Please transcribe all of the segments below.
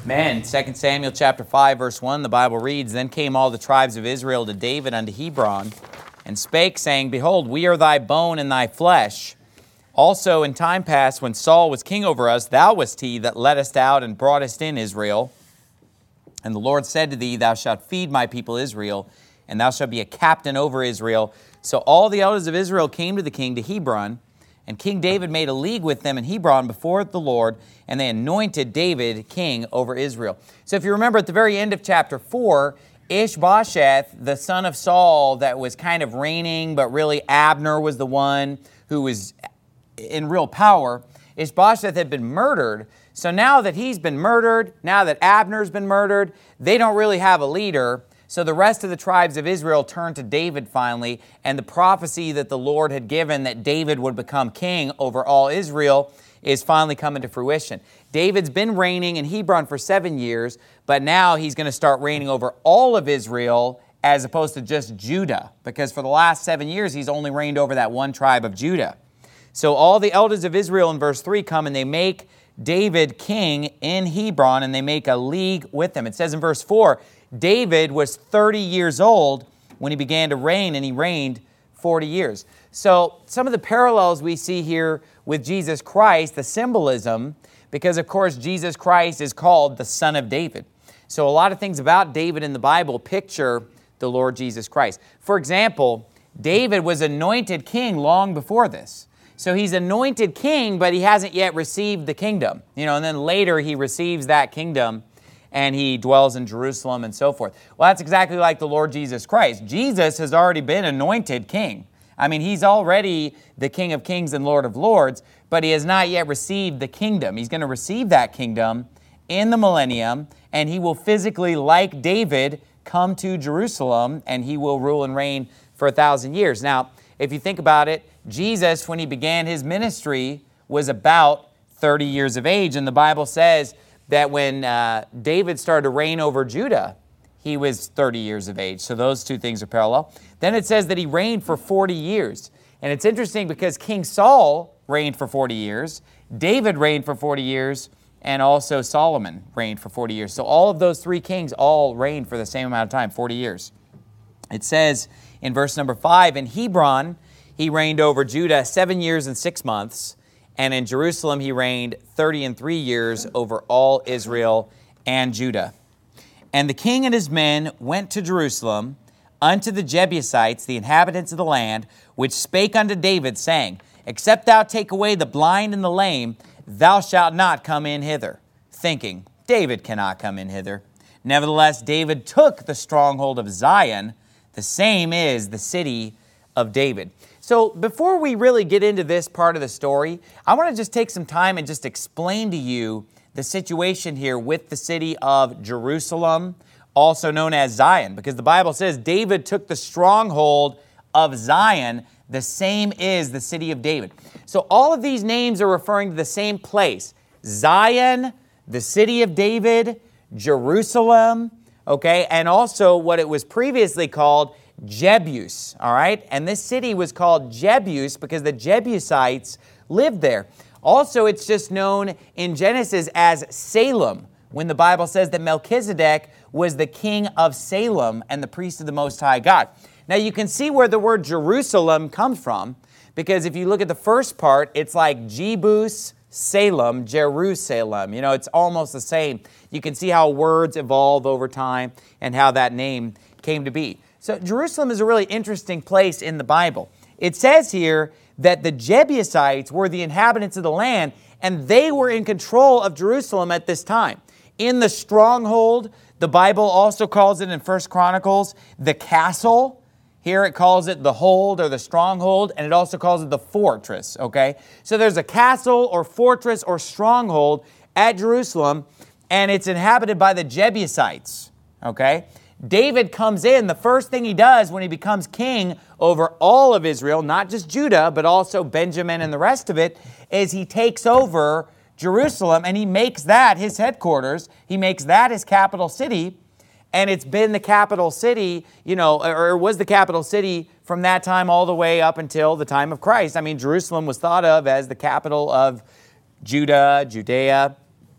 Amen. 2 Samuel chapter 5, verse 1, the Bible reads, Then came all the tribes of Israel to David unto Hebron, and spake, saying, Behold, we are thy bone and thy flesh. Also in time past, when Saul was king over us, thou wast he that leddest out and broughtest in Israel. And the Lord said to thee, Thou shalt feed my people Israel, and thou shalt be a captain over Israel. So all the elders of Israel came to the king to Hebron, and King David made a league with them in Hebron before the Lord, and they anointed David king over Israel. So if you remember at the very end of chapter 4, Ishbosheth, the son of Saul that was kind of reigning, but really Abner was the one who was in real power. Ishbosheth had been murdered. So now that he's been murdered, now that Abner's been murdered, they don't really have a leader. So the rest of the tribes of Israel turned to David finally, and the prophecy that the Lord had given that David would become king over all Israel is finally coming to fruition. David's been reigning in Hebron for 7 years, but now he's going to start reigning over all of Israel as opposed to just Judah, because for the last 7 years he's only reigned over that one tribe of Judah. So all the elders of Israel in verse 3 come and they make David king in Hebron, and they make a league with him. It says in verse 4, David was 30 years old when he began to reign, and he reigned 40 years. So some of the parallels we see here with Jesus Christ, the symbolism, because of course Jesus Christ is called the Son of David. So a lot of things about David in the Bible picture the Lord Jesus Christ. For example, David was anointed king long before this. So he's anointed king, but he hasn't yet received the kingdom. And then later he receives that kingdom and he dwells in Jerusalem and so forth. Well, that's exactly like the Lord Jesus Christ. Jesus has already been anointed king. I mean, he's already the King of Kings and Lord of Lords, but he has not yet received the kingdom. He's going to receive that kingdom in the millennium, and he will physically, like David, come to Jerusalem, and he will rule and reign for 1,000 years. Now, if you think about it, Jesus, when he began his ministry, was about 30 years of age, and the Bible says that when David started to reign over Judah, he was 30 years of age. So those two things are parallel. Then it says that he reigned for 40 years. And it's interesting because King Saul reigned for 40 years, David reigned for 40 years, and also Solomon reigned for 40 years. So all of those three kings all reigned for the same amount of time, 40 years. It says in verse number 5, in Hebron he reigned over Judah 7 years and 6 months, and in Jerusalem he reigned 30 and 3 years over all Israel and Judah. And the king and his men went to Jerusalem unto the Jebusites, the inhabitants of the land, which spake unto David, saying, Except thou take away the blind and the lame, thou shalt not come in hither, thinking, David cannot come in hither. Nevertheless, David took the stronghold of Zion, the same is the city of David. So before we really get into this part of the story, I want to just take some time and just explain to you the situation here with the city of Jerusalem, also known as Zion, because the Bible says David took the stronghold of Zion, the same is the city of David. So all of these names are referring to the same place: Zion, the city of David, Jerusalem, okay, and also what it was previously called Jebus, all right? And this city was called Jebus because the Jebusites lived there. Also, it's just known in Genesis as Salem, when the Bible says that Melchizedek was the king of Salem and the priest of the Most High God. Now, you can see where the word Jerusalem comes from, because if you look at the first part, it's like Jebus, Salem, Jerusalem. It's almost the same. You can see how words evolve over time and how that name came to be. So Jerusalem is a really interesting place in the Bible. It says here that the Jebusites were the inhabitants of the land, and they were in control of Jerusalem at this time. In the stronghold, the Bible also calls it in 1 Chronicles the castle. Here it calls it the hold or the stronghold, and it also calls it the fortress, okay? So there's a castle or fortress or stronghold at Jerusalem, and it's inhabited by the Jebusites, okay? David comes in, the first thing he does when he becomes king over all of Israel, not just Judah, but also Benjamin and the rest of it, is he takes over Jerusalem and he makes that his headquarters. He makes that his capital city, and it's been the capital city, or was the capital city from that time all the way up until the time of Christ. I mean, Jerusalem was thought of as the capital of Judah, Judea,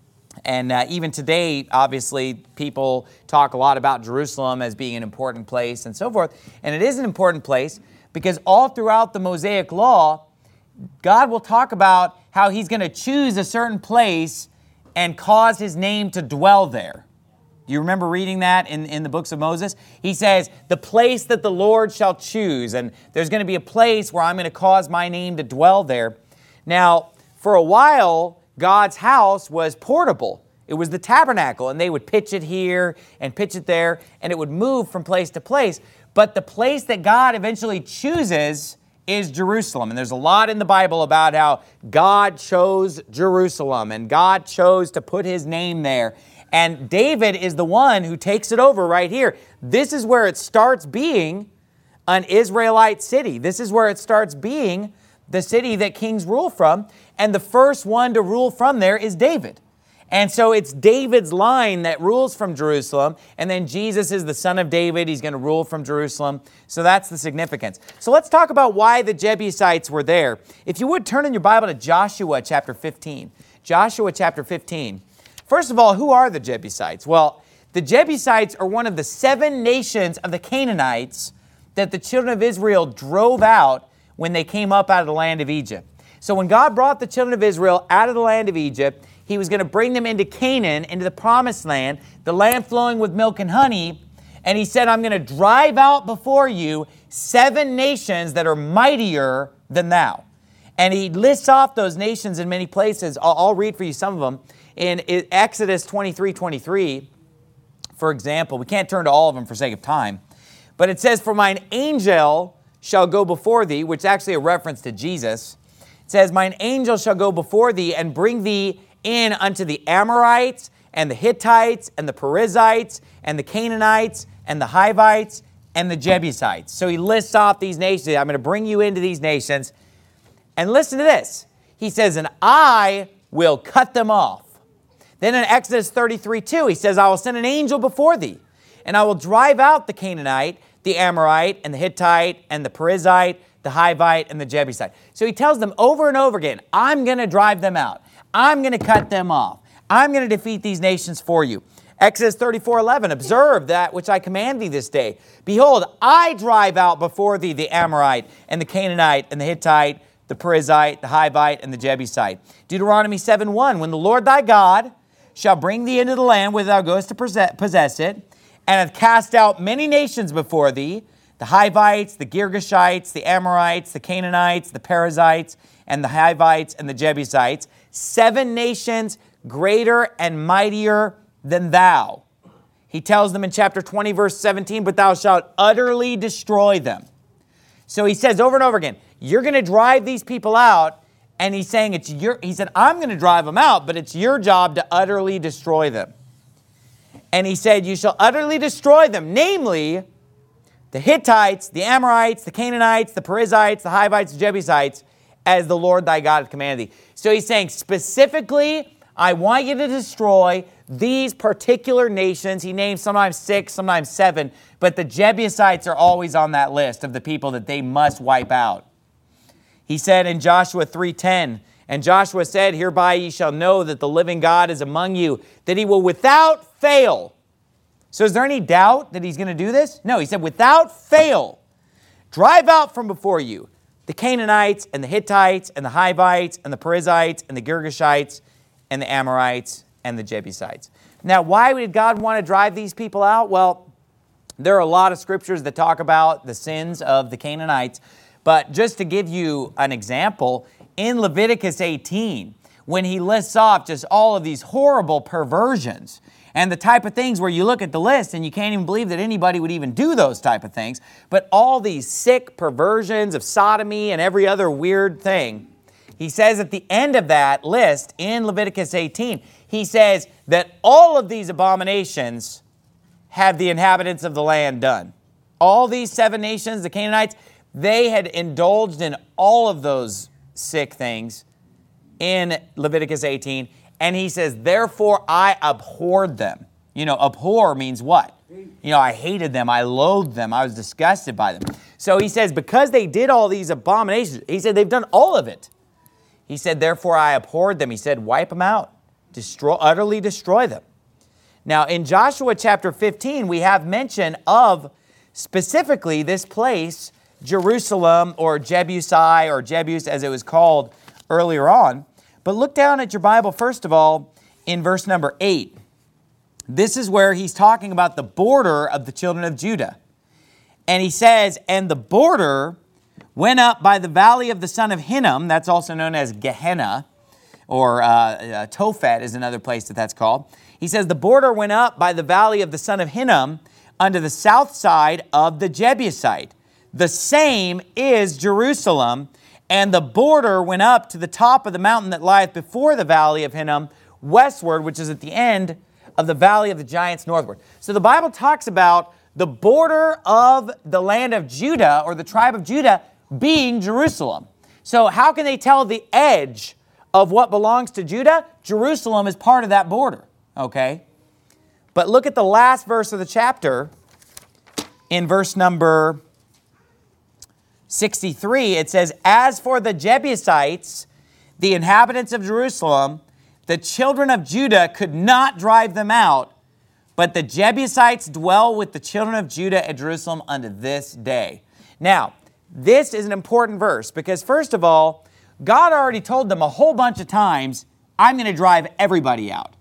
And even today, obviously, people talk a lot about Jerusalem as being an important place and so forth. And it is an important place because all throughout the Mosaic Law, God will talk about how he's going to choose a certain place and cause his name to dwell there. Do you remember reading that in the books of Moses? He says, the place that the Lord shall choose. And there's going to be a place where I'm going to cause my name to dwell there. Now, for a while, God's house was portable. It was the tabernacle, and they would pitch it here and pitch it there, and it would move from place to place. But the place that God eventually chooses is Jerusalem. And there's a lot in the Bible about how God chose Jerusalem, and God chose to put his name there. And David is the one who takes it over right here. This is where it starts being an Israelite city. This is where it starts being the city that kings rule from. And the first one to rule from there is David. And so it's David's line that rules from Jerusalem. And then Jesus is the son of David. He's going to rule from Jerusalem. So that's the significance. So let's talk about why the Jebusites were there. If you would turn in your Bible to Joshua chapter 15. Joshua chapter 15. First of all, who are the Jebusites? Well, the Jebusites are one of the 7 nations of the Canaanites that the children of Israel drove out when they came up out of the land of Egypt. So when God brought the children of Israel out of the land of Egypt, he was going to bring them into Canaan, into the promised land, the land flowing with milk and honey. And he said, I'm going to drive out before you 7 nations that are mightier than thou. And he lists off those nations in many places. I'll read for you some of them. In Exodus 23:23, for example, we can't turn to all of them for sake of time, but it says, for mine angel shall go before thee, which is actually a reference to Jesus. It says, mine angel shall go before thee and bring thee in unto the Amorites and the Hittites and the Perizzites and the Canaanites and the Hivites and the Jebusites. So he lists off these nations. I'm going to bring you into these nations. And listen to this. He says, and I will cut them off. Then in Exodus 33:2, he says, I will send an angel before thee, and I will drive out the Canaanite, the Amorite, and the Hittite, and the Perizzite, the Hivite, and the Jebusite. So he tells them over and over again, I'm going to drive them out. I'm going to cut them off. I'm going to defeat these nations for you. Exodus 34:11, observe that which I command thee this day. Behold, I drive out before thee the Amorite, and the Canaanite, and the Hittite, the Perizzite, the Hivite, and the Jebusite. Deuteronomy 7:1, when the Lord thy God shall bring thee into the land whither thou goest to possess it, and hath cast out many nations before thee, the Hivites, the Girgashites, the Amorites, the Canaanites, the Perizzites, and the Hivites, and the Jebusites, 7 nations greater and mightier than thou. He tells them in chapter 20, verse 17, but thou shalt utterly destroy them. So he says over and over again, you're going to drive these people out. And he's saying, he said, I'm going to drive them out, but it's your job to utterly destroy them. And he said, you shall utterly destroy them, namely the Hittites, the Amorites, the Canaanites, the Perizzites, the Hivites, the Jebusites, as the Lord thy God hath commanded thee. So he's saying, specifically, I want you to destroy these particular nations. He names sometimes 6, sometimes 7, but the Jebusites are always on that list of the people that they must wipe out. He said in Joshua 3:10, and Joshua said, hereby ye shall know that the living God is among you, that he will without fail. So is there any doubt that he's going to do this? No, he said, without fail, drive out from before you the Canaanites and the Hittites and the Hivites and the Perizzites and the Girgashites and the Amorites and the Jebusites. Now, why did God want to drive these people out? Well, there are a lot of scriptures that talk about the sins of the Canaanites. But just to give you an example, in Leviticus 18, when he lists off just all of these horrible perversions and the type of things where you look at the list and you can't even believe that anybody would even do those type of things, but all these sick perversions of sodomy and every other weird thing, he says at the end of that list in Leviticus 18, he says that all of these abominations have the inhabitants of the land done. All these 7 nations, the Canaanites, they had indulged in all of those sick things in Leviticus 18. And he says, therefore I abhorred them. You know, abhor means what? You know, I hated them. I loathed them. I was disgusted by them. So he says, because they did all these abominations, he said, they've done all of it. He said, therefore I abhorred them. He said, wipe them out. utterly destroy them. Now, in Joshua chapter 15, we have mention of specifically this place, Jerusalem, or Jebusai, or Jebus as it was called earlier on. But look down at your Bible, first of all, in verse number 8. This is where he's talking about the border of the children of Judah. And he says, and the border went up by the valley of the son of Hinnom, that's also known as Gehenna, or Tophet is another place that's called. He says, the border went up by the valley of the son of Hinnom unto the south side of the Jebusite. The same is Jerusalem, and the border went up to the top of the mountain that lieth before the valley of Hinnom westward, which is at the end of the valley of the giants northward. So the Bible talks about the border of the land of Judah, or the tribe of Judah, being Jerusalem. So how can they tell the edge of what belongs to Judah? Jerusalem is part of that border, okay? But look at the last verse of the chapter. In verse number 63, it says, as for the Jebusites, the inhabitants of Jerusalem, the children of Judah could not drive them out, but the Jebusites dwell with the children of Judah at Jerusalem unto this day. Now, this is an important verse because, first of all, God already told them a whole bunch of times, I'm going to drive everybody out.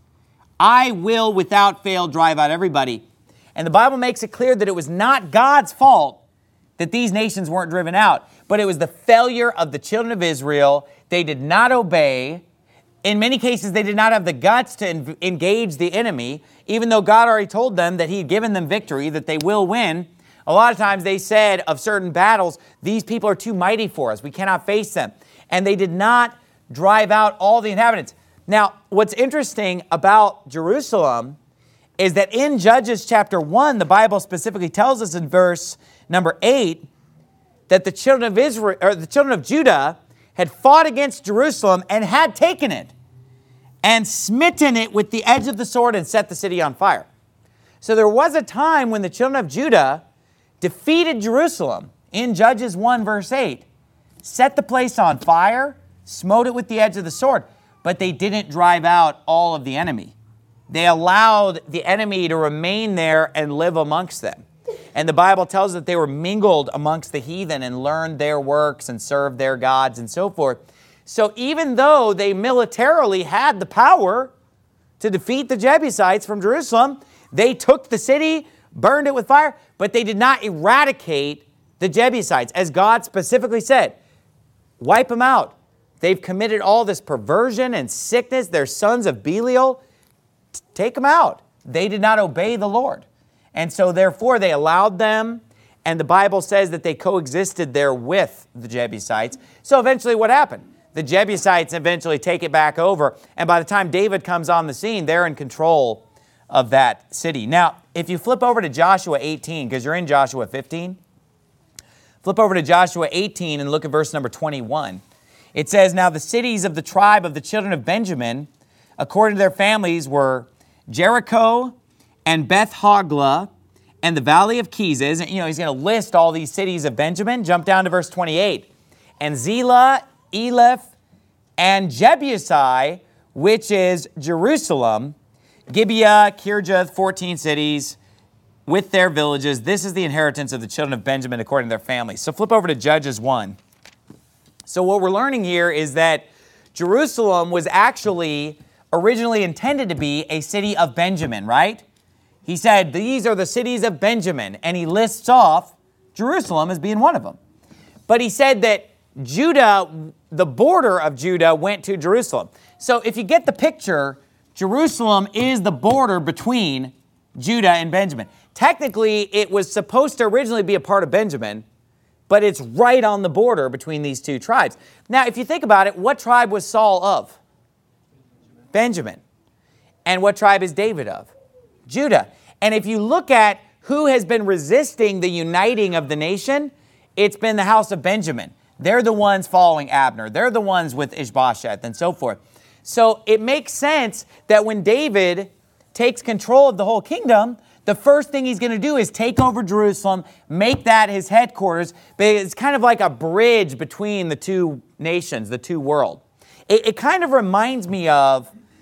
I will, without fail, drive out everybody. And the Bible makes it clear that it was not God's fault that these nations weren't driven out, but it was the failure of the children of Israel. They did not obey. In many cases, they did not have the guts to engage the enemy, even though God already told them that He had given them victory, that they will win. A lot of times they said of certain battles, these people are too mighty for us. We cannot face them. And they did not drive out all the inhabitants. Now, what's interesting about Jerusalem is that in Judges chapter 1, the Bible specifically tells us in verse number 8 that the children of Israel, or the children of Judah, had fought against Jerusalem and had taken it and smitten it with the edge of the sword and set the city on fire. So there was a time when the children of Judah defeated Jerusalem in Judges 1 verse 8, set the place on fire, smote it with the edge of the sword, but they didn't drive out all of the enemy. They allowed the enemy to remain there and live amongst them. And the Bible tells us that they were mingled amongst the heathen and learned their works and served their gods and so forth. So even though they militarily had the power to defeat the Jebusites from Jerusalem, they took the city, burned it with fire, but they did not eradicate the Jebusites. As God specifically said, wipe them out. They've committed all this perversion and sickness. They're sons of Belial. Take them out. They did not obey the Lord. And so therefore they allowed them, and the Bible says that they coexisted there with the Jebusites. So eventually what happened? The Jebusites eventually take it back over, and by the time David comes on the scene, they're in control of that city. Now, if you flip over to Joshua 18, because you're in Joshua 15, flip over to Joshua 18 and look at verse number 21. It says, now the cities of the tribe of the children of Benjamin, according to their families, were Jericho and Beth Hogla and the valley of Kezes. And, he's going to list all these cities of Benjamin. Jump down to verse 28. And Zelah, Eleph, and Jebusi, which is Jerusalem, Gibeah, Kirjath, 14 cities with their villages. This is the inheritance of the children of Benjamin according to their families. So flip over to Judges 1. So what we're learning here is that Jerusalem was actually originally intended to be a city of Benjamin, right? He said, these are the cities of Benjamin, and he lists off Jerusalem as being one of them. But he said that Judah, the border of Judah, went to Jerusalem. So if you get the picture, Jerusalem is the border between Judah and Benjamin. Technically, it was supposed to originally be a part of Benjamin, but it's right on the border between these two tribes. Now, if you think about it, what tribe was Saul of? Benjamin. And what tribe is David of? Judah. And if you look at who has been resisting the uniting of the nation, it's been the house of Benjamin. They're the ones following Abner. They're the ones with Ishbosheth and so forth. So it makes sense that when David takes control of the whole kingdom, the first thing he's going to do is take over Jerusalem, make that his headquarters. But it's kind of like a bridge between the two nations, the two worlds. It kind of reminds me of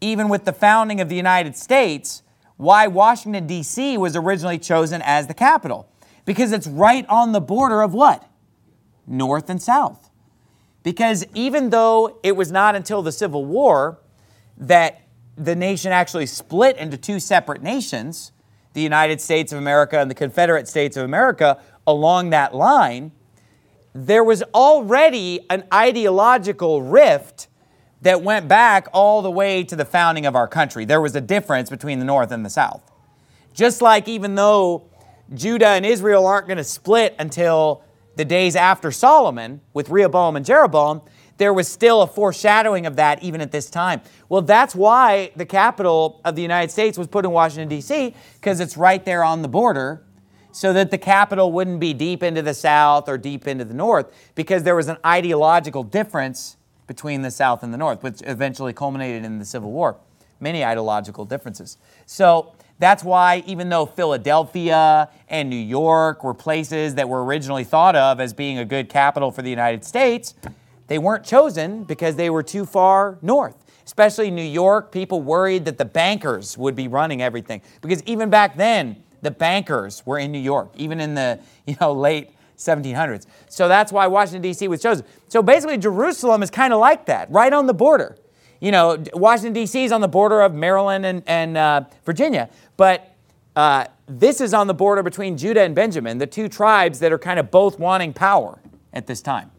even with the founding of the United States, why Washington, D.C. was originally chosen as the capital. Because it's right on the border of what? North and South. Because even though it was not until the Civil War that the nation actually split into two separate nations, the United States of America and the Confederate States of America, along that line, there was already an ideological rift that went back all the way to the founding of our country. There was a difference between the North and the South. Just like even though Judah and Israel aren't going to split until the days after Solomon with Rehoboam and Jeroboam, there was still a foreshadowing of that even at this time. Well, that's why the capital of the United States was put in Washington, D.C., because it's right there on the border, so that the capital wouldn't be deep into the South or deep into the North, because there was an ideological difference between the South and the North, which eventually culminated in the Civil War. Many ideological differences. So that's why even though Philadelphia and New York were places that were originally thought of as being a good capital for the United States, they weren't chosen because they were too far north. Especially New York, people worried that the bankers would be running everything. Because even back then, the bankers were in New York, even in the late 1700s. So that's why Washington, D.C. was chosen. So basically, Jerusalem is kind of like that, right on the border. Washington, D.C. is on the border of Maryland and Virginia. But this is on the border between Judah and Benjamin, the two tribes that are kind of both wanting power at this time.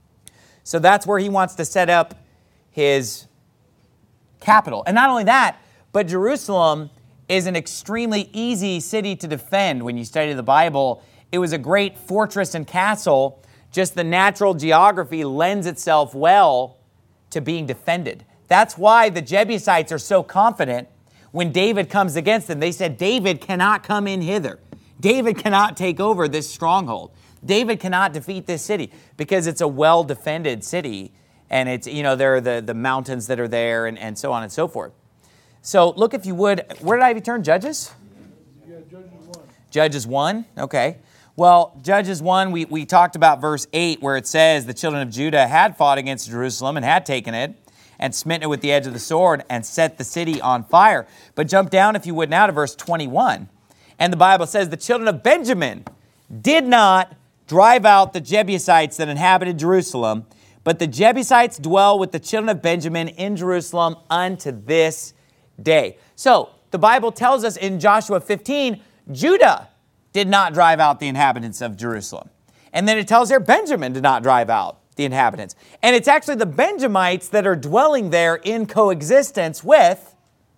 So that's where he wants to set up his capital. And not only that, but Jerusalem is an extremely easy city to defend when you study the Bible. It was a great fortress and castle. Just the natural geography lends itself well to being defended. That's why the Jebusites are so confident when David comes against them. They said, David cannot come in hither. David cannot take over this stronghold. David cannot defeat this city because it's a well-defended city. And it's, there are the mountains that are there and so on and so forth. So look, if you would, where did I turn? Judges? Yeah, Judges 1. Judges 1? Okay. Well, Judges 1, we talked about verse 8 where it says the children of Judah had fought against Jerusalem and had taken it and smitten it with the edge of the sword and set the city on fire. But jump down, if you would, now to verse 21. And the Bible says the children of Benjamin did not drive out the Jebusites that inhabited Jerusalem, but the Jebusites dwell with the children of Benjamin in Jerusalem unto this day. So the Bible tells us in Joshua 15, Judah did not drive out the inhabitants of Jerusalem. And then it tells here Benjamin did not drive out the inhabitants. And it's actually the Benjamites that are dwelling there in coexistence with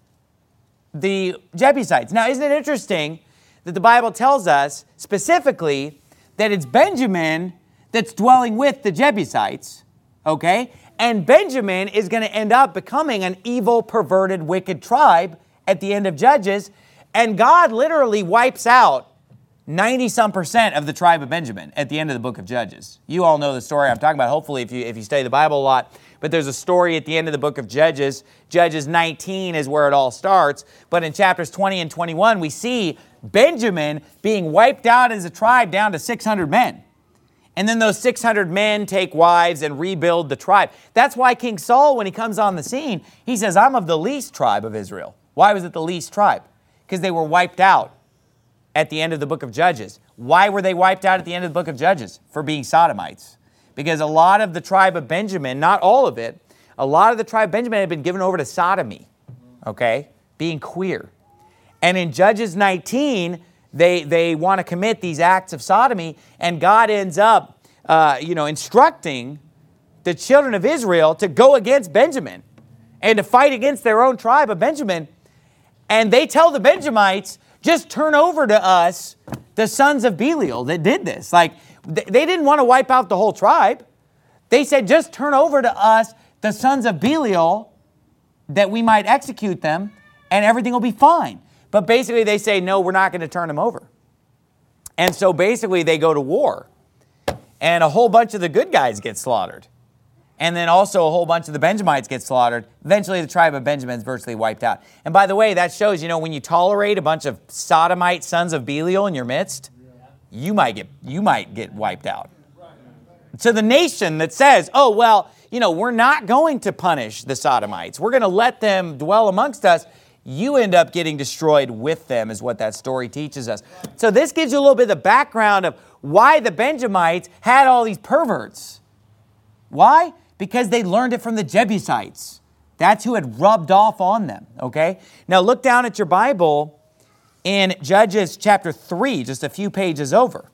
the Jebusites. Now, isn't it interesting that the Bible tells us specifically that it's Benjamin that's dwelling with the Jebusites, okay? And Benjamin is going to end up becoming an evil, perverted, wicked tribe at the end of Judges. And God literally wipes out 90-some% of the tribe of Benjamin at the end of the book of Judges. You all know the story I'm talking about, hopefully, if you study the Bible a lot. But there's a story at the end of the book of Judges. Judges 19 is where it all starts. But in chapters 20 and 21, we see Benjamin being wiped out as a tribe down to 600 men. And then those 600 men take wives and rebuild the tribe. That's why King Saul, when he comes on the scene, he says, I'm of the least tribe of Israel. Why was it the least tribe? Because they were wiped out at the end of the book of Judges. Why were they wiped out at the end of the book of Judges? For being sodomites. Because a lot of the tribe of Benjamin, not all of it, a lot of the tribe of Benjamin had been given over to sodomy, okay, being queer. And in Judges 19, they want to commit these acts of sodomy, and God ends up, instructing the children of Israel to go against Benjamin and to fight against their own tribe of Benjamin. And they tell the Benjamites, just turn over to us the sons of Belial that did this. Like, they didn't want to wipe out the whole tribe. They said, just turn over to us the sons of Belial that we might execute them and everything will be fine. But basically they say, no, we're not going to turn them over. And so basically they go to war. And a whole bunch of the good guys get slaughtered. And then also a whole bunch of the Benjamites get slaughtered. Eventually the tribe of Benjamin is virtually wiped out. And by the way, that shows, when you tolerate a bunch of sodomite sons of Belial in your midst, you might get wiped out. To the nation that says, oh, well, we're not going to punish the Sodomites. We're going to let them dwell amongst us. You end up getting destroyed with them is what that story teaches us. So this gives you a little bit of the background of why the Benjamites had all these perverts. Why? Because they learned it from the Jebusites. That's who had rubbed off on them, okay? Now look down at your Bible in Judges chapter 3, just a few pages over.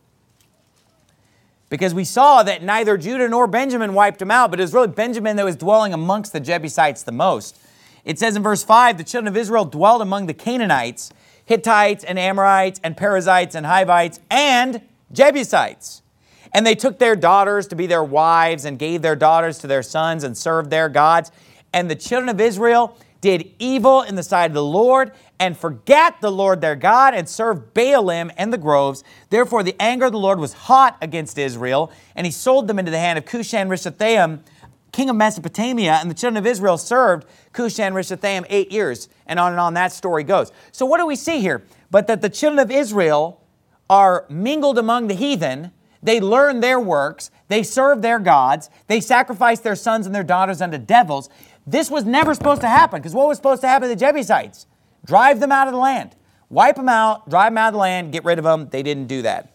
Because we saw that neither Judah nor Benjamin wiped them out, but it was really Benjamin that was dwelling amongst the Jebusites the most. It says in verse 5, the children of Israel dwelled among the Canaanites, Hittites and Amorites and Perizzites and Hivites and Jebusites. And they took their daughters to be their wives and gave their daughters to their sons and served their gods. And the children of Israel did evil in the sight of the Lord and forgat the Lord their God and served Baalim and the groves. Therefore the anger of the Lord was hot against Israel, and he sold them into the hand of Cushan-Rishathaim, king of Mesopotamia, and the children of Israel served Cushan-Rishathaim 8 years. And on that story goes. So what do we see here? But that the children of Israel are mingled among the heathen. They learn their works. They serve their gods. They sacrifice their sons and their daughters unto devils. This was never supposed to happen, because what was supposed to happen to the Jebusites? Drive them out of the land. Wipe them out, drive them out of the land, get rid of them. They didn't do that.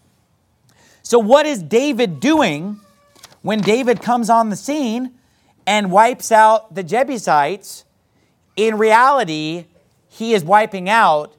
So what is David doing when David comes on the scene and wipes out the Jebusites? In reality, he is wiping out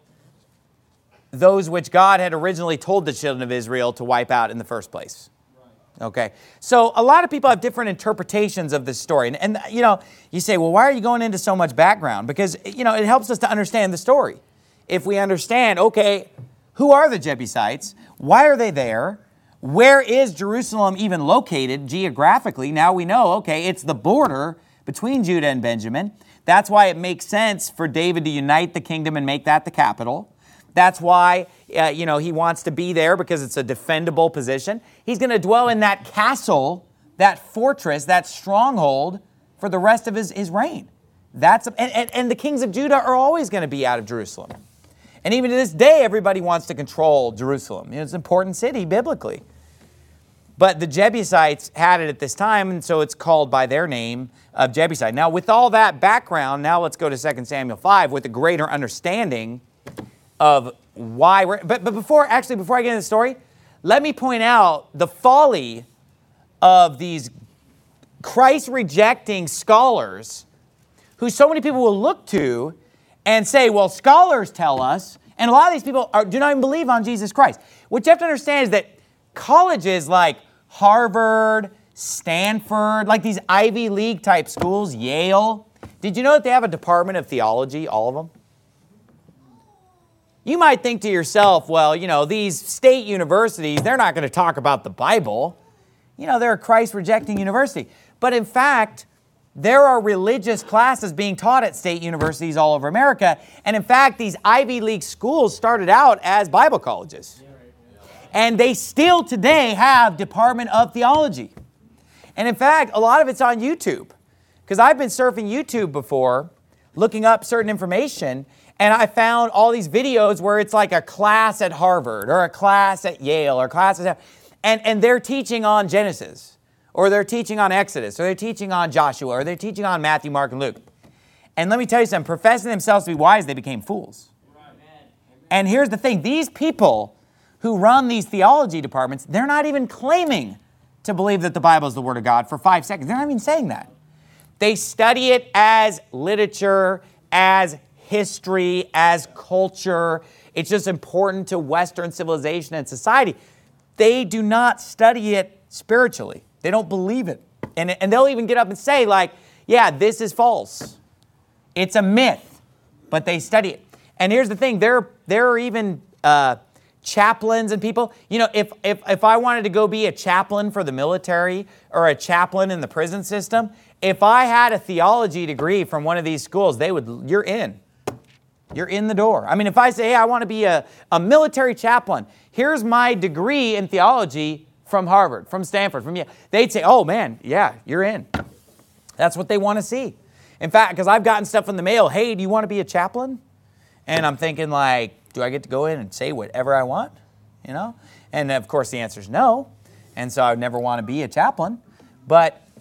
those which God had originally told the children of Israel to wipe out in the first place. Okay, so a lot of people have different interpretations of this story. And you say, well, why are you going into so much background? Because, it helps us to understand the story. If we understand, okay, who are the Jebusites? Why are they there? Where is Jerusalem even located geographically? Now we know, okay, it's the border between Judah and Benjamin. That's why it makes sense for David to unite the kingdom and make that the capital. That's why, he wants to be there, because it's a defendable position. He's going to dwell in that castle, that fortress, that stronghold for the rest of his reign. And the kings of Judah are always going to be out of Jerusalem. And even to this day, everybody wants to control Jerusalem. It's an important city biblically. But the Jebusites had it at this time, and so it's called by their name of Jebusite. Now, with all that background, now let's go to 2 Samuel 5 with a greater understanding of why but before I get into the story, let me point out the folly of these Christ-rejecting scholars who so many people will look to and say, well, scholars tell us, and a lot of these people do not even believe on Jesus Christ. What you have to understand is that colleges like Harvard, Stanford, like these Ivy League type schools, Yale, did you know that they have a department of theology, all of them? You might think to yourself, well, these state universities, they're not going to talk about the Bible. They're a Christ-rejecting university. But in fact, there are religious classes being taught at state universities all over America. And in fact, these Ivy League schools started out as Bible colleges. And they still today have Department of Theology. And in fact, a lot of it's on YouTube. Because I've been surfing YouTube before, looking up certain information, and I found all these videos where it's like a class at Harvard or a class at Yale or a class at... And they're teaching on Genesis, or they're teaching on Exodus, or they're teaching on Joshua, or they're teaching on Matthew, Mark, and Luke. And let me tell you something, professing themselves to be wise, they became fools. And here's the thing, these people who run these theology departments, they're not even claiming to believe that the Bible is the Word of God for 5 seconds. They're not even saying that. They study it as literature, as history, as culture. It's just important to Western civilization and society. They do not study it spiritually. They don't believe it. And they'll even get up and say, like, yeah, this is false. It's a myth, but they study it. And here's the thing, there are even chaplains and people. If I wanted to go be a chaplain for the military or a chaplain in the prison system, if I had a theology degree from one of these schools, you're in. You're in the door. I mean, if I say, hey, I want to be a military chaplain, here's my degree in theology from Harvard, from Stanford, from Yale. They'd say, oh man, yeah, you're in. That's what they want to see. In fact, because I've gotten stuff in the mail, hey, do you want to be a chaplain? And I'm thinking like, do I get to go in and say whatever I want? And of course the answer is no. And so I would never want to be a chaplain. But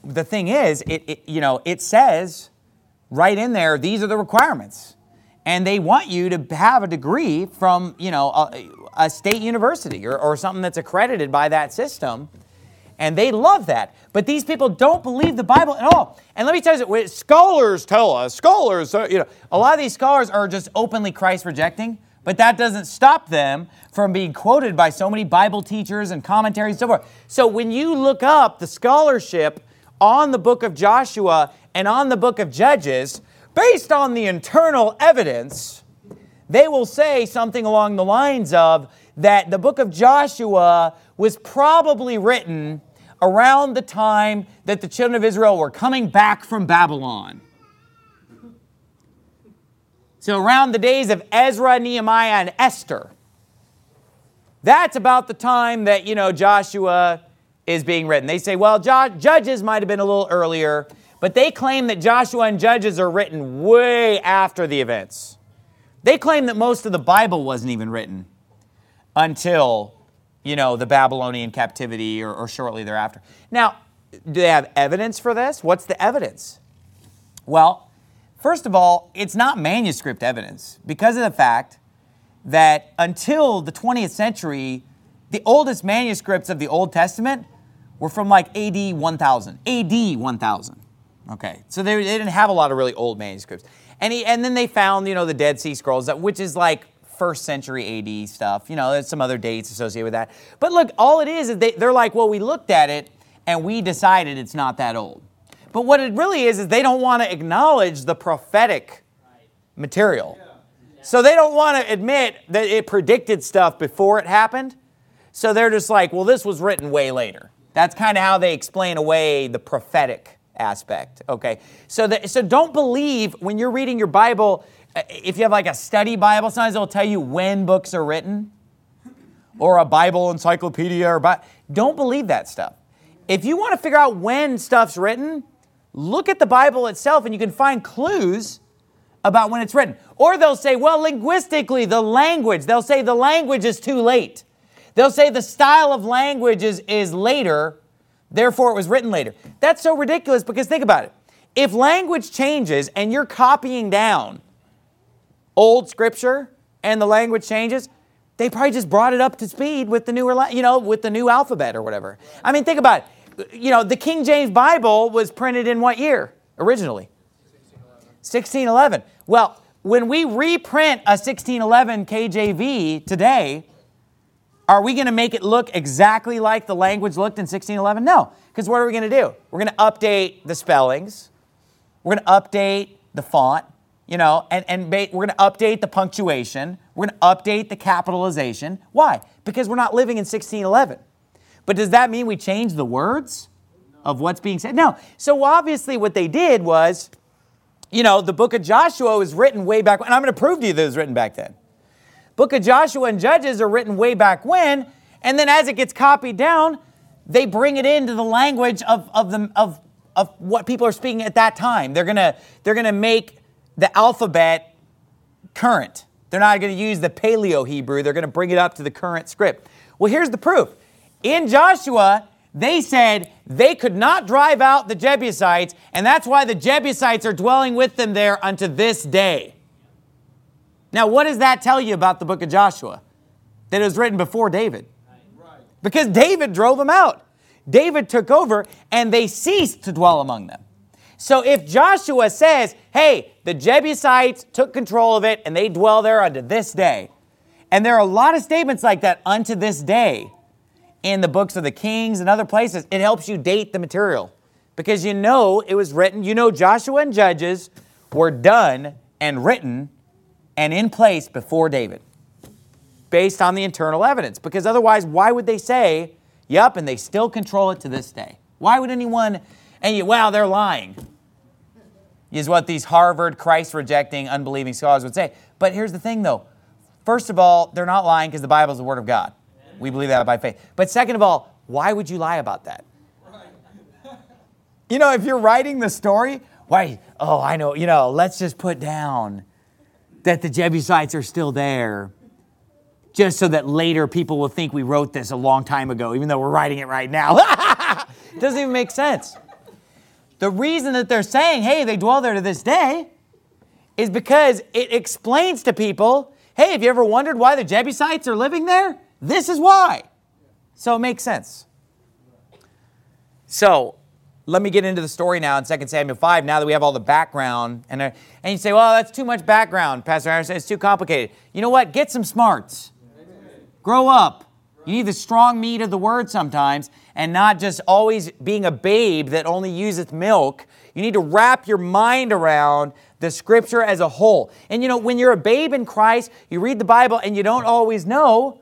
the thing is, it says right in there, these are the requirements. And they want you to have a degree from, a state university or something that's accredited by that system. And they love that. But these people don't believe the Bible at all. And let me tell you, scholars tell us, a lot of these scholars are just openly Christ rejecting, but that doesn't stop them from being quoted by so many Bible teachers and commentaries and so forth. So when you look up the scholarship on the book of Joshua and on the book of Judges, based on the internal evidence, they will say something along the lines of that the book of Joshua was probably written around the time that the children of Israel were coming back from Babylon. So around the days of Ezra, Nehemiah, and Esther. That's about the time that, Joshua is being written. They say, well, Judges might have been a little earlier, but they claim that Joshua and Judges are written way after the events. They claim that most of the Bible wasn't even written until, the Babylonian captivity or shortly thereafter. Now, do they have evidence for this? What's the evidence? Well, first of all, it's not manuscript evidence because of the fact that until the 20th century, the oldest manuscripts of the Old Testament were from like AD 1000. AD 1000. Okay, so they didn't have a lot of really old manuscripts. And then they found, the Dead Sea Scrolls, which is like 1st century AD stuff. There's some other dates associated with that. But look, all it is they're like, well, we looked at it and we decided it's not that old. But what it really is they don't want to acknowledge the prophetic material. So they don't want to admit that it predicted stuff before it happened. So they're just like, well, this was written way later. That's kind of how they explain away the prophetic aspect, okay? So don't believe when you're reading your Bible, if you have like a study Bible, sometimes it'll tell you when books are written, or a Bible encyclopedia, don't believe that stuff. If you want to figure out when stuff's written, look at the Bible itself and you can find clues about when it's written. Or they'll say, well, linguistically, they'll say the language is too late. They'll say the style of language is later, therefore it was written later. That's so ridiculous because think about it. If language changes and you're copying down old scripture and the language changes, they probably just brought it up to speed with the newer, with the new alphabet or whatever. I mean, think about it. The King James Bible was printed in what year originally? 1611. Well, when we reprint a 1611 KJV today, are we going to make it look exactly like the language looked in 1611? No, because what are we going to do? We're going to update the spellings. We're going to update the font, and we're going to update the punctuation. We're going to update the capitalization. Why? Because we're not living in 1611. But does that mean we change the words of what's being said? No. So obviously what they did was, the book of Joshua was written way back when, and I'm going to prove to you that it was written back then. Book of Joshua and Judges are written way back when, and then as it gets copied down, they bring it into the language of what people are speaking at that time. They're gonna make the alphabet current. They're not going to use the Paleo Hebrew. They're going to bring it up to the current script. Well, here's the proof. In Joshua, they said they could not drive out the Jebusites, and that's why the Jebusites are dwelling with them there unto this day. Now, what does that tell you about the book of Joshua? That it was written before David. Because David drove them out. David took over, and they ceased to dwell among them. So if Joshua says, hey, the Jebusites took control of it, and they dwell there unto this day, and there are a lot of statements like that, unto this day, in the books of the Kings and other places, it helps you date the material. Because it was written, Joshua and Judges were done and written and in place before David, based on the internal evidence. Because otherwise, why would they say, yep, and they still control it to this day? Why would anyone, they're lying, is what these Harvard, Christ-rejecting, unbelieving scholars would say. But here's the thing, though. First of all, they're not lying because the Bible is the Word of God. We believe that by faith. But second of all, why would you lie about that? If you're writing the story, why? Oh, I know, let's just put down that the Jebusites are still there, just so that later people will think we wrote this a long time ago, even though we're writing it right now. It doesn't even make sense. The reason that they're saying, hey, they dwell there to this day, is because it explains to people, hey, have you ever wondered why the Jebusites are living there? This is why. So it makes sense. So let me get into the story now in 2 Samuel 5, now that we have all the background. And you say, well, that's too much background, Pastor Anderson. It's too complicated. You know what? Get some smarts. Grow up. You need the strong meat of the word sometimes, and not just always being a babe that only useth milk. You need to wrap your mind around the Scripture as a whole. And when you're a babe in Christ, you read the Bible and you don't always know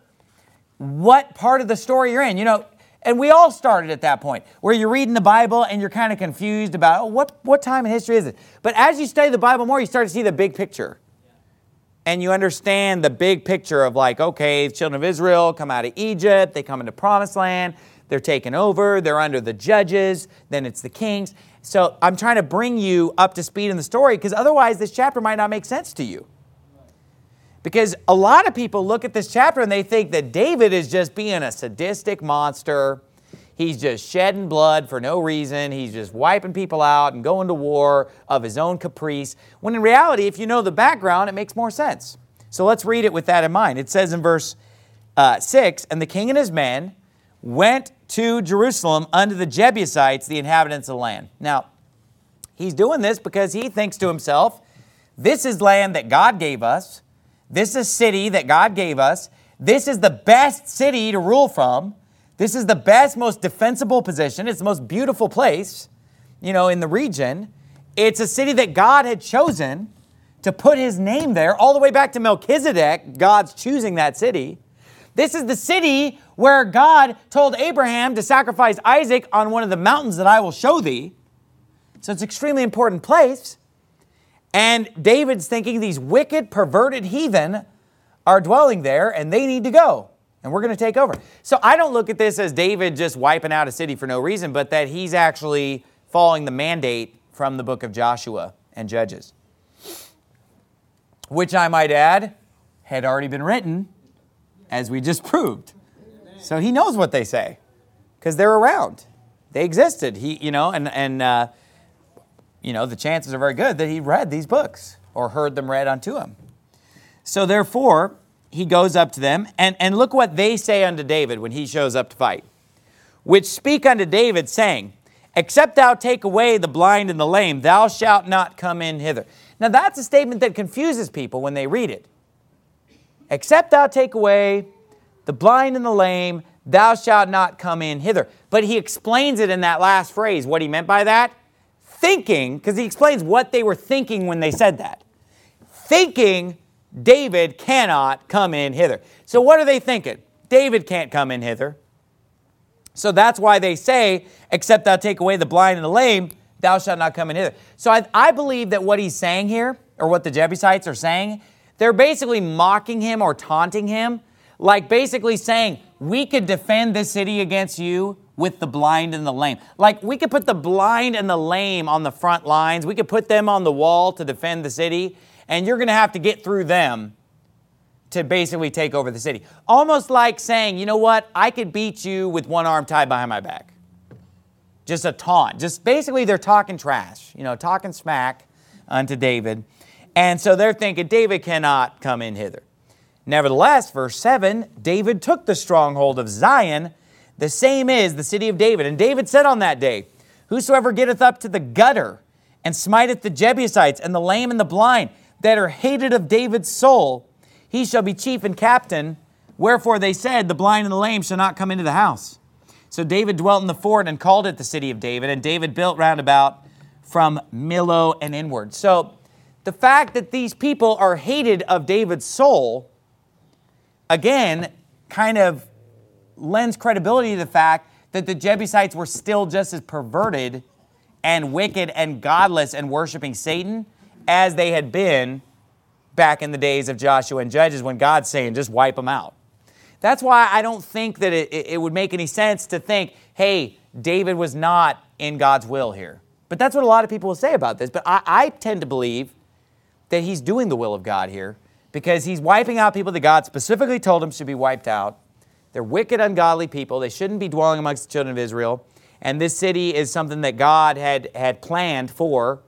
what part of the story you're in. And we all started at that point, where you're reading the Bible and you're kind of confused about, what time in history is it? But as you study the Bible more, you start to see the big picture. And you understand the big picture of okay, the children of Israel come out of Egypt, they come into Promised Land, they're taken over, they're under the judges, then it's the kings. So I'm trying to bring you up to speed in the story, because otherwise this chapter might not make sense to you. Because a lot of people look at this chapter and they think that David is just being a sadistic monster. He's just shedding blood for no reason. He's just wiping people out and going to war of his own caprice. When in reality, if you know the background, it makes more sense. So let's read it with that in mind. It says in verse 6, and the king and his men went to Jerusalem unto the Jebusites, the inhabitants of the land. Now, he's doing this because he thinks to himself, this is land that God gave us. This is a city that God gave us. This is the best city to rule from. This is the best, most defensible position. It's the most beautiful place, in the region. It's a city that God had chosen to put his name there, all the way back to Melchizedek, God's choosing that city. This is the city where God told Abraham to sacrifice Isaac on one of the mountains that I will show thee. So it's an extremely important place. And David's thinking these wicked, perverted heathen are dwelling there and they need to go. And we're going to take over. So I don't look at this as David just wiping out a city for no reason, but that he's actually following the mandate from the book of Joshua and Judges, which I might add had already been written, as we just proved. So he knows what they say because they're around. They existed. The chances are very good that he read these books or heard them read unto him. So therefore, he goes up to them, and look what they say unto David when he shows up to fight. Which speak unto David, saying, except thou take away the blind and the lame, thou shalt not come in hither. Now that's a statement that confuses people when they read it. Except thou take away the blind and the lame, thou shalt not come in hither. But he explains it in that last phrase, what he meant by that. Thinking, because he explains what they were thinking when they said that. Thinking David cannot come in hither. So what are they thinking? David can't come in hither. So that's why they say, except thou take away the blind and the lame, thou shalt not come in hither. So I believe that what he's saying here, or what the Jebusites are saying, they're basically mocking him or taunting him, like basically saying, we could defend this city against you with the blind and the lame. Like we could put the blind and the lame on the front lines. We could put them on the wall to defend the city. And you're going to have to get through them to basically take over the city. Almost like saying, you know what? I could beat you with one arm tied behind my back. Just a taunt. Just basically they're talking trash, talking smack unto David. And so they're thinking David cannot come in hither. Nevertheless, verse 7, David took the stronghold of Zion. The same is the city of David. And David said on that day, whosoever getteth up to the gutter and smiteth the Jebusites and the lame and the blind, that are hated of David's soul, he shall be chief and captain. Wherefore they said, the blind and the lame shall not come into the house. So David dwelt in the fort and called it the city of David. And David built round about from Millo and inward. So the fact that these people are hated of David's soul, again, kind of lends credibility to the fact that the Jebusites were still just as perverted and wicked and godless and worshiping Satan as they had been back in the days of Joshua and Judges when God's saying, just wipe them out. That's why I don't think that it would make any sense to think, hey, David was not in God's will here. But that's what a lot of people will say about this. But I tend to believe that he's doing the will of God here because he's wiping out people that God specifically told him should be wiped out. They're wicked, ungodly people. They shouldn't be dwelling amongst the children of Israel. And this city is something that God had planned for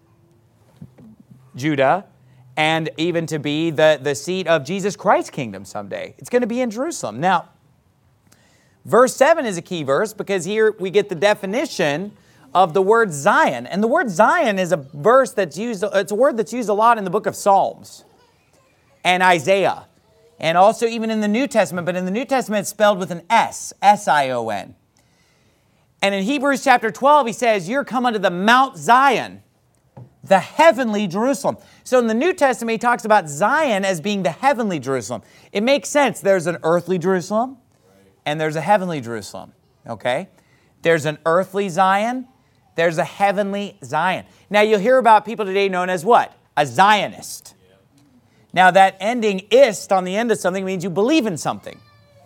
Judah, and even to be the seat of Jesus Christ's kingdom someday. It's going to be in Jerusalem. Now, verse 7 is a key verse because here we get the definition of the word Zion. And the word Zion is a verse that's used, it's a word that's used a lot in the book of Psalms and Isaiah, and also even in the New Testament. But in the New Testament, it's spelled with an S, S-I-O-N. And in Hebrews chapter 12, he says, you're come unto the Mount Zion, the heavenly Jerusalem. So in the New Testament, he talks about Zion as being the heavenly Jerusalem. It makes sense. There's an earthly Jerusalem and there's a heavenly Jerusalem, okay? There's an earthly Zion, there's a heavenly Zion. Now you'll hear about people today known as what? A Zionist. Now that ending "ist" on the end of something means you believe in something.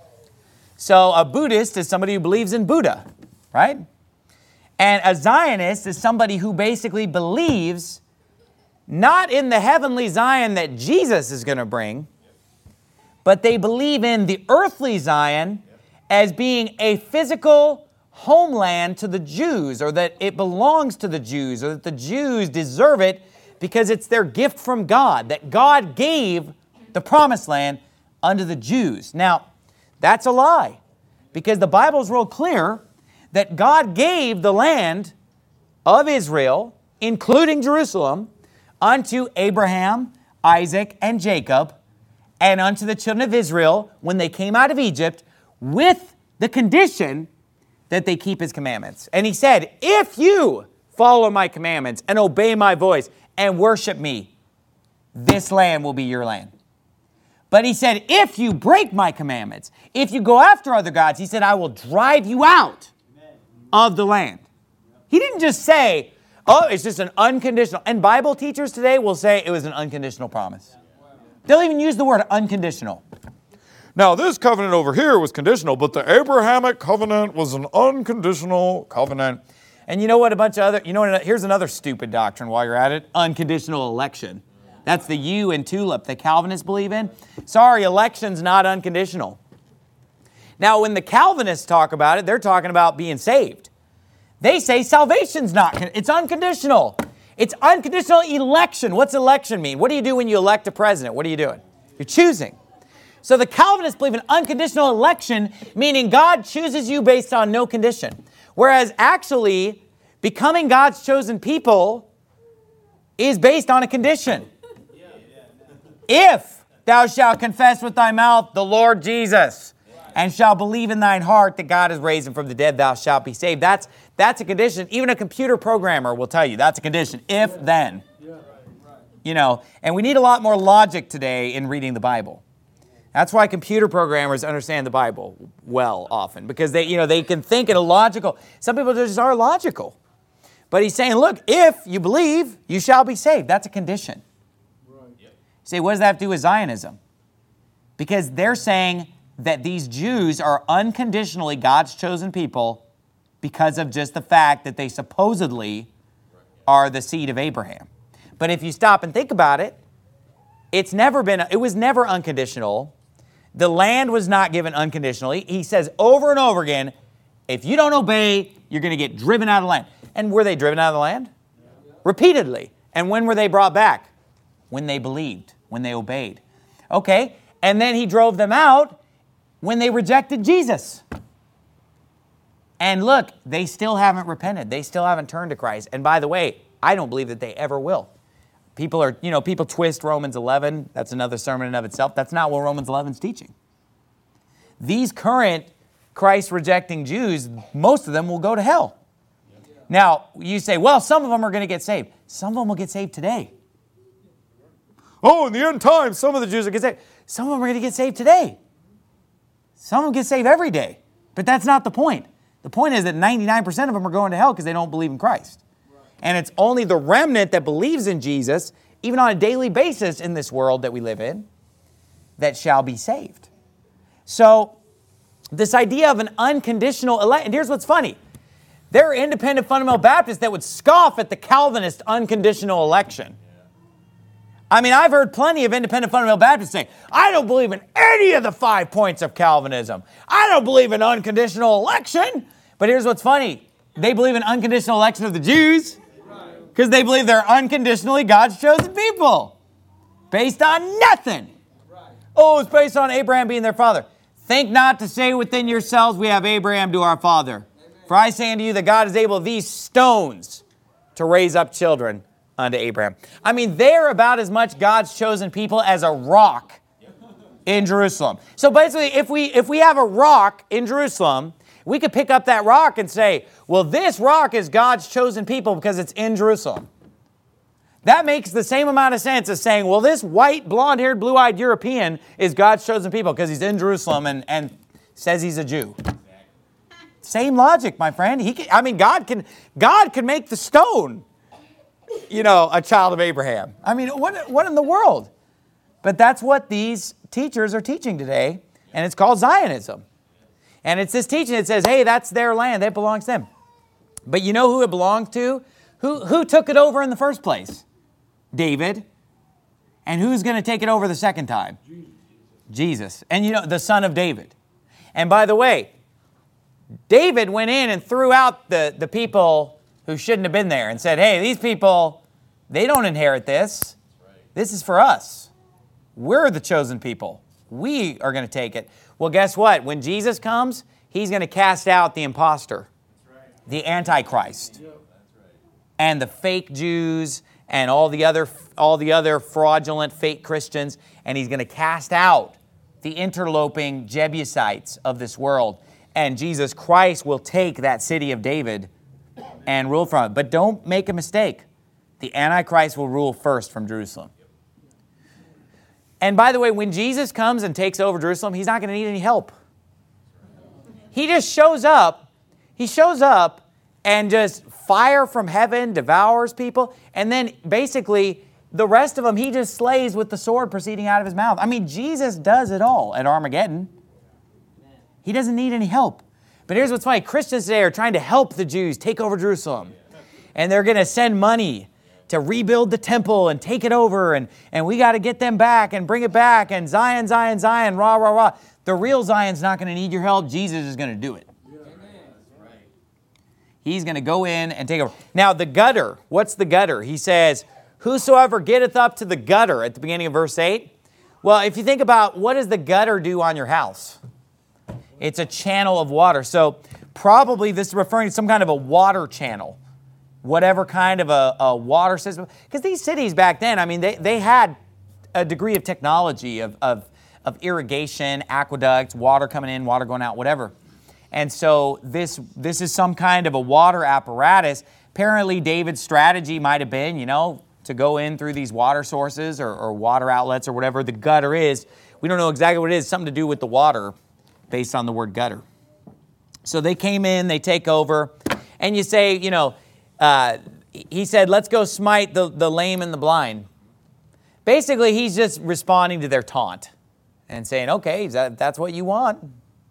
So a Buddhist is somebody who believes in Buddha, right? And a Zionist is somebody who basically believes not in the heavenly Zion that Jesus is going to bring, but they believe in the earthly Zion as being a physical homeland to the Jews, or that it belongs to the Jews, or that the Jews deserve it because it's their gift from God, that God gave the promised land unto the Jews. Now, that's a lie, because the Bible is real clear that God gave the land of Israel, including Jerusalem, unto Abraham, Isaac, and Jacob, and unto the children of Israel when they came out of Egypt, with the condition that they keep His commandments. And He said, if you follow my commandments and obey my voice and worship me, this land will be your land. But He said, if you break my commandments, if you go after other gods, He said, I will drive you out of the land. He didn't just say, oh, it's just an unconditional. And Bible teachers today will say it was an unconditional promise. They'll even use the word unconditional. Now, this covenant over here was conditional, but the Abrahamic covenant was an unconditional covenant. And you know what? Here's another stupid doctrine while you're at it. Unconditional election. That's the U in TULIP that Calvinists believe in. Sorry, election's not unconditional. Now, when the Calvinists talk about it, they're talking about being saved. They say salvation's it's unconditional. It's unconditional election. What's election mean? What do you do when you elect a president? What are you doing? You're choosing. So the Calvinists believe in unconditional election, meaning God chooses you based on no condition. Whereas actually, becoming God's chosen people is based on a condition. If thou shalt confess with thy mouth the Lord Jesus, and shall believe in thine heart that God has raised Him from the dead, thou shalt be saved. That's a condition. Even a computer programmer will tell you that's a condition. If, then. You know, and we need a lot more logic today in reading the Bible. That's why computer programmers understand the Bible well often, because they can think in a logical. Some people just are logical. But He's saying, look, if you believe, you shall be saved. That's a condition. You say, what does that have to do with Zionism? Because they're saying that these Jews are unconditionally God's chosen people because of just the fact that they supposedly are the seed of Abraham. But if you stop and think about it, it was never unconditional. The land was not given unconditionally. He says over and over again, if you don't obey, you're going to get driven out of the land. And were they driven out of the land? Repeatedly. And when were they brought back? When they believed, when they obeyed. Okay, and then He drove them out when they rejected Jesus. And look, they still haven't repented. They still haven't turned to Christ. And by the way, I don't believe that they ever will. People twist Romans 11. That's another sermon in of itself. That's not what Romans 11 is teaching. These current Christ-rejecting Jews, most of them will go to hell. Now, you say, well, some of them are going to get saved. Some of them will get saved today. Oh, in the end time, some of the Jews will get saved. Some of them are going to get saved today. Some of them get saved every day. But that's not the point. The point is that 99% of them are going to hell because they don't believe in Christ. And it's only the remnant that believes in Jesus, even on a daily basis in this world that we live in, that shall be saved. So, this idea of an unconditional election, and here's what's funny. There are independent fundamental Baptists that would scoff at the Calvinist unconditional election. I mean, I've heard plenty of independent fundamental Baptists say, I don't believe in any of the 5 points of Calvinism. I don't believe in unconditional election. But here's what's funny. They believe in unconditional election of the Jews because they believe they're unconditionally God's chosen people. Based on nothing. Oh, it's based on Abraham being their father. Think not to say within yourselves, we have Abraham to our father. For I say unto you that God is able of these stones to raise up children unto Abraham. I mean, they're about as much God's chosen people as a rock in Jerusalem. So basically, if we have a rock in Jerusalem, we could pick up that rock and say, well, this rock is God's chosen people because it's in Jerusalem. That makes the same amount of sense as saying, well, this white, blonde-haired, blue-eyed European is God's chosen people because he's in Jerusalem and says he's a Jew. Same logic, my friend. God can make the stone, a child of Abraham. I mean, what in the world? But that's what these teachers are teaching today, and it's called Zionism. And it's this teaching that says, hey, that's their land. That belongs to them. But you know who it belongs to? Who took it over in the first place? David. And who's going to take it over the second time? Jesus. And the son of David. And by the way, David went in and threw out the people who shouldn't have been there and said, hey, these people, they don't inherit this. This is for us. We're the chosen people. We are going to take it. Well, guess what? When Jesus comes, he's going to cast out the imposter, the Antichrist, and the fake Jews and all the other fraudulent fake Christians, and he's going to cast out the interloping Jebusites of this world. And Jesus Christ will take that city of David and rule from it. But don't make a mistake. The Antichrist will rule first from Jerusalem. And by the way, when Jesus comes and takes over Jerusalem, he's not going to need any help. He just shows up. He shows up and just fire from heaven devours people. And then basically the rest of them, he just slays with the sword proceeding out of his mouth. I mean, Jesus does it all at Armageddon. He doesn't need any help. But here's what's funny. Christians today are trying to help the Jews take over Jerusalem. And they're going to send money to rebuild the temple and take it over. And we got to get them back and bring it back. And Zion, Zion, Zion, rah, rah, rah. The real Zion's not going to need your help. Jesus is going to do it. He's going to go in and take over. Now, the gutter. What's the gutter? He says, whosoever getteth up to the gutter at the beginning of verse 8. Well, if you think about what does the gutter do on your house? It's a channel of water. So probably this is referring to some kind of a water channel. Whatever kind of a water system. Because these cities back then, I mean, they had a degree of technology of irrigation, aqueducts, water coming in, water going out, whatever. And so this is some kind of a water apparatus. Apparently David's strategy might have been, to go in through these water sources or water outlets or whatever the gutter is. We don't know exactly what it is. Something to do with the water based on the word gutter. So they came in, they take over. And you say, he said, let's go smite the lame and the blind. Basically, he's just responding to their taunt and saying, okay, that's what you want.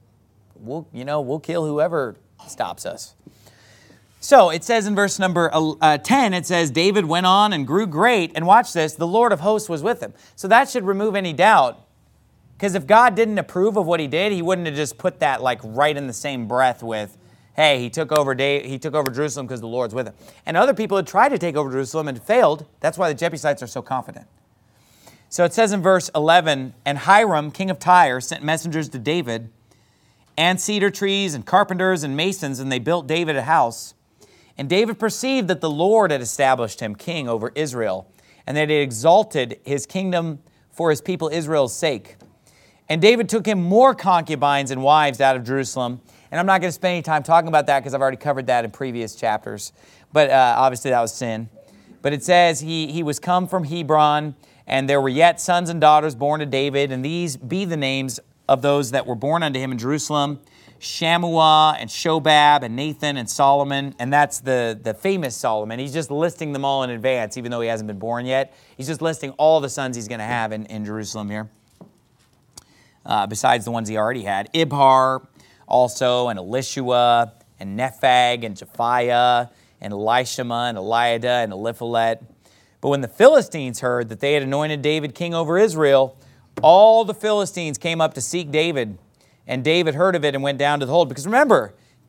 We'll kill whoever stops us. So it says in verse number 10, it says, David went on and grew great. And watch this, the Lord of hosts was with him. So that should remove any doubt. Because if God didn't approve of what he did, he wouldn't have just put that right in the same breath with, hey, he took over Jerusalem because the Lord's with him. And other people had tried to take over Jerusalem and failed. That's why the Jebusites are so confident. So it says in verse 11, and Hiram, king of Tyre, sent messengers to David, and cedar trees and carpenters and masons, and they built David a house. And David perceived that the Lord had established him king over Israel, and that he had exalted his kingdom for his people Israel's sake. And David took him more concubines and wives out of Jerusalem. And I'm not going to spend any time talking about that because I've already covered that in previous chapters. But obviously that was sin. But it says he was come from Hebron, and there were yet sons and daughters born to David, and these be the names of those that were born unto him in Jerusalem, Shammua and Shobab and Nathan and Solomon. And that's the famous Solomon. He's just listing them all in advance, even though he hasn't been born yet. He's just listing all the sons he's going to have in Jerusalem here, besides the ones he already had. Ibhar also, and Elishua, and Nephag, and Japhiah, and Elishama, and Eliada, and Eliphalet. But when the Philistines heard that they had anointed David king over Israel, all the Philistines came up to seek David. And David heard of it and went down to the hold. Because remember,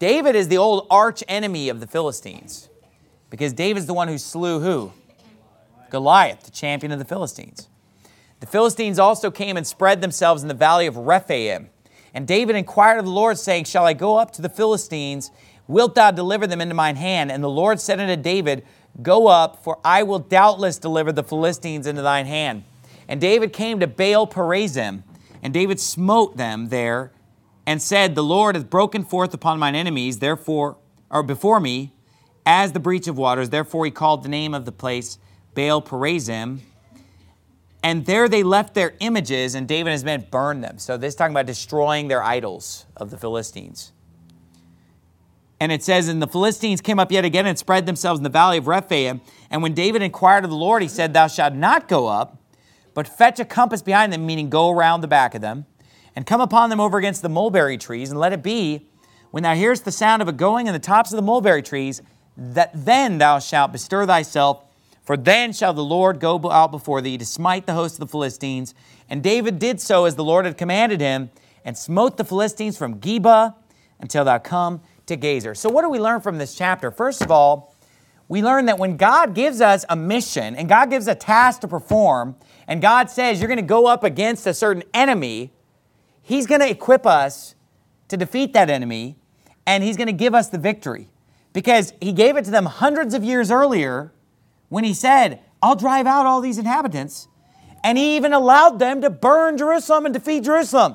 David is the old arch enemy of the Philistines because David's the one who slew who? Goliath, the champion of the Philistines. The Philistines also came and spread themselves in the valley of Rephaim. And David inquired of the Lord, saying, shall I go up to the Philistines? Wilt thou deliver them into mine hand? And the Lord said unto David, go up, for I will doubtless deliver the Philistines into thine hand. And David came to Baal Perazim, and David smote them there, and said, the Lord hath broken forth upon mine enemies, therefore, or before me, as the breach of waters. Therefore he called the name of the place Baal Perazim. And there they left their images, and David and his men burned them. So this is talking about destroying their idols of the Philistines. And it says, and the Philistines came up yet again and spread themselves in the valley of Rephaim. And when David inquired of the Lord, he said, thou shalt not go up, but fetch a compass behind them, meaning go around the back of them, and come upon them over against the mulberry trees, and let it be, when thou hearest the sound of a going in the tops of the mulberry trees, that then thou shalt bestir thyself, for then shall the Lord go out before thee to smite the host of the Philistines. And David did so as the Lord had commanded him, and smote the Philistines from Geba until thou come to Gazer. So what do we learn from this chapter? First of all, we learn that when God gives us a mission, and God gives a task to perform, and God says you're going to go up against a certain enemy, He's going to equip us to defeat that enemy, and He's going to give us the victory. Because He gave it to them hundreds of years earlier, when He said, I'll drive out all these inhabitants. And He even allowed them to burn Jerusalem and defeat Jerusalem.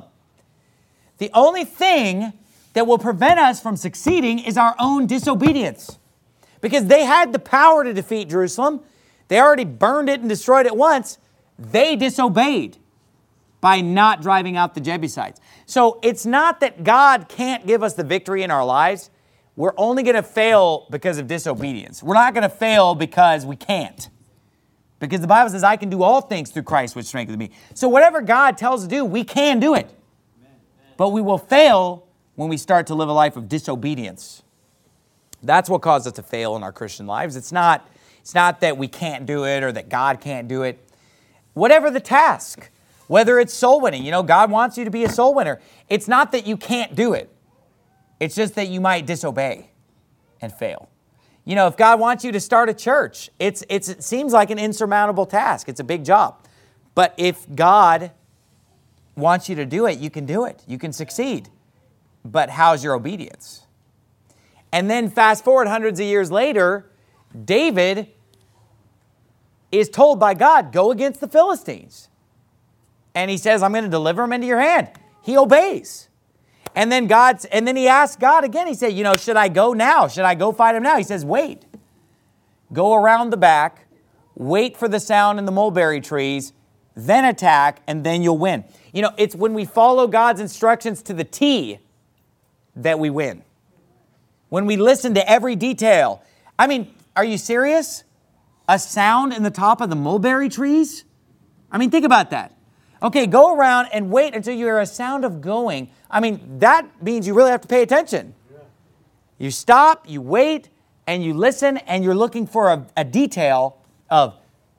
The only thing that will prevent us from succeeding is our own disobedience. Because they had the power to defeat Jerusalem. They already burned it and destroyed it once. They disobeyed by not driving out the Jebusites. So it's not that God can't give us the victory in our lives. We're only going to fail because of disobedience. We're not going to fail because we can't. Because the Bible says, I can do all things through Christ which strengthens me. So whatever God tells us to do, we can do it. But we will fail when we start to live a life of disobedience. That's what causes us to fail in our Christian lives. It's not that we can't do it or that God can't do it. Whatever the task, whether it's soul winning, God wants you to be a soul winner. It's not that you can't do it. It's just that you might disobey and fail. If God wants you to start a church, it seems like an insurmountable task. It's a big job. But if God wants you to do it, you can do it. You can succeed. But how's your obedience? And then fast forward hundreds of years later, David is told by God, go against the Philistines. And he says, I'm going to deliver them into your hand. He obeys. And then he asks God again. He said, should I go now? Should I go fight him now? He says, wait. Go around the back, wait for the sound in the mulberry trees, then attack, and then you'll win. It's when we follow God's instructions to the T that we win. When we listen to every detail. Are you serious? A sound in the top of the mulberry trees? Think about that. Okay, go around and wait until you hear a sound of going. That means you really have to pay attention. Yeah. You stop, you wait, and you listen, and you're looking for a detail of,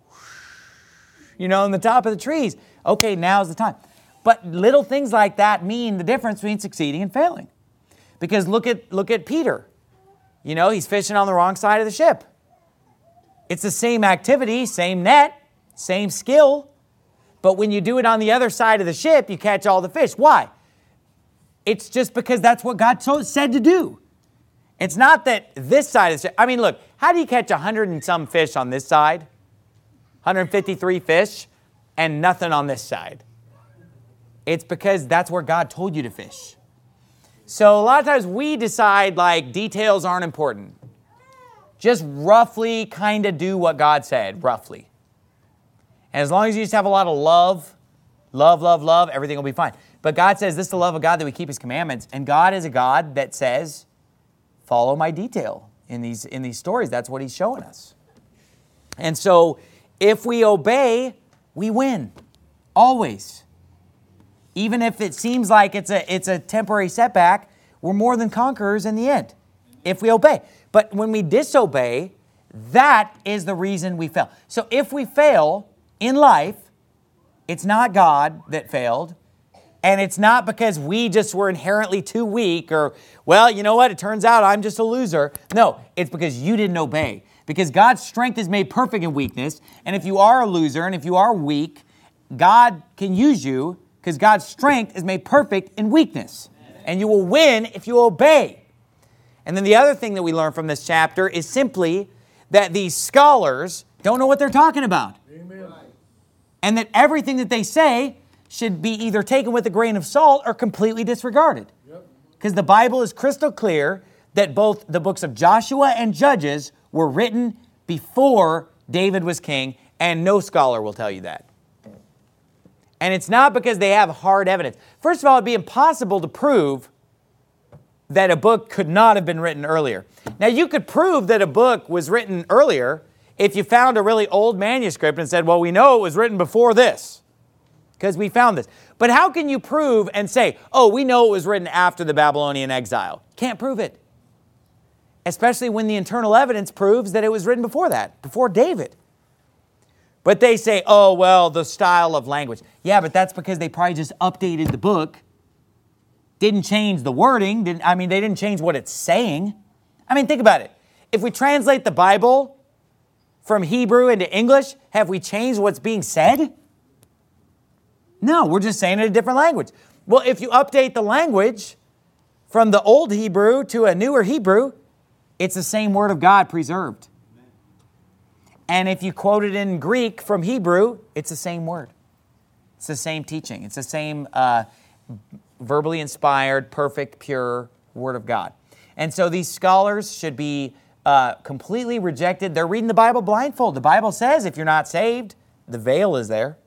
in the top of the trees. Okay, now's the time. But little things like that mean the difference between succeeding and failing. Because look at Peter. He's fishing on the wrong side of the ship. It's the same activity, same net, same skill. But when you do it on the other side of the ship, you catch all the fish. Why? It's just because that's what God said to do. It's not that this side of the ship. Look, how do you catch 100 and some fish on this side? 153 fish and nothing on this side. It's because that's where God told you to fish. So a lot of times we decide details aren't important. Just roughly kind of do what God said, roughly. And as long as you just have a lot of love, everything will be fine. But God says this is the love of God that we keep His commandments. And God is a God that says, follow my detail in these stories. That's what He's showing us. And so if we obey, we win. Always. Even if it seems like it's a temporary setback, we're more than conquerors in the end. If we obey. But when we disobey, that is the reason we fail. So if we fail in life, it's not God that failed. And it's not because we just were inherently too weak or, well, you know what, it turns out I'm just a loser. No, it's because you didn't obey. Because God's strength is made perfect in weakness. And if you are a loser and if you are weak, God can use you because God's strength is made perfect in weakness. And you will win if you obey. And then the other thing that we learn from this chapter is simply that these scholars don't know what they're talking about. Amen. And that everything that they say should be either taken with a grain of salt or completely disregarded. Because the Bible is crystal clear that both the books of Joshua and Judges were written before David was king, and no scholar will tell you that. And it's not because they have hard evidence. First of all, it'd be impossible to prove that a book could not have been written earlier. Now, you could prove that a book was written earlier if you found a really old manuscript and said, well, we know it was written before this because we found this. But how can you prove and say, oh, we know it was written after the Babylonian exile? Can't prove it. Especially when the internal evidence proves that it was written before that, before David. But they say, oh, well, the style of language. Yeah, but that's because they probably just updated the book, didn't change the wording. They didn't change what it's saying. I mean, think about it. If we translate the Bible from Hebrew into English, have we changed what's being said? No, we're just saying it in a different language. Well, if you update the language from the old Hebrew to a newer Hebrew, it's the same word of God preserved. And if you quote it in Greek from Hebrew, it's the same word. It's the same teaching. It's the same verbally inspired, perfect, pure word of God. And so these scholars should be completely rejected. They're reading the Bible blindfold. The Bible says if you're not saved, the veil is there.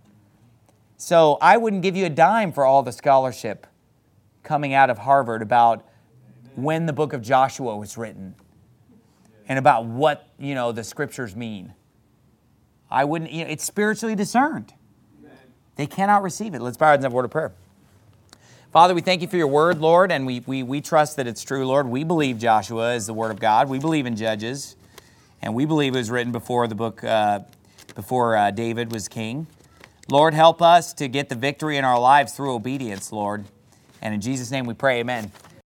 So I wouldn't give you a dime for all the scholarship coming out of Harvard about when the book of Joshua was written and about what, the scriptures mean. I wouldn't, it's spiritually discerned. They cannot receive it. Let's bow our heads and have a word of prayer. Father, we thank you for your word, Lord, and we trust that it's true, Lord. We believe Joshua is the word of God. We believe in Judges, and we believe it was written before the book, before David was king. Lord, help us to get the victory in our lives through obedience, Lord. And in Jesus' name we pray, amen.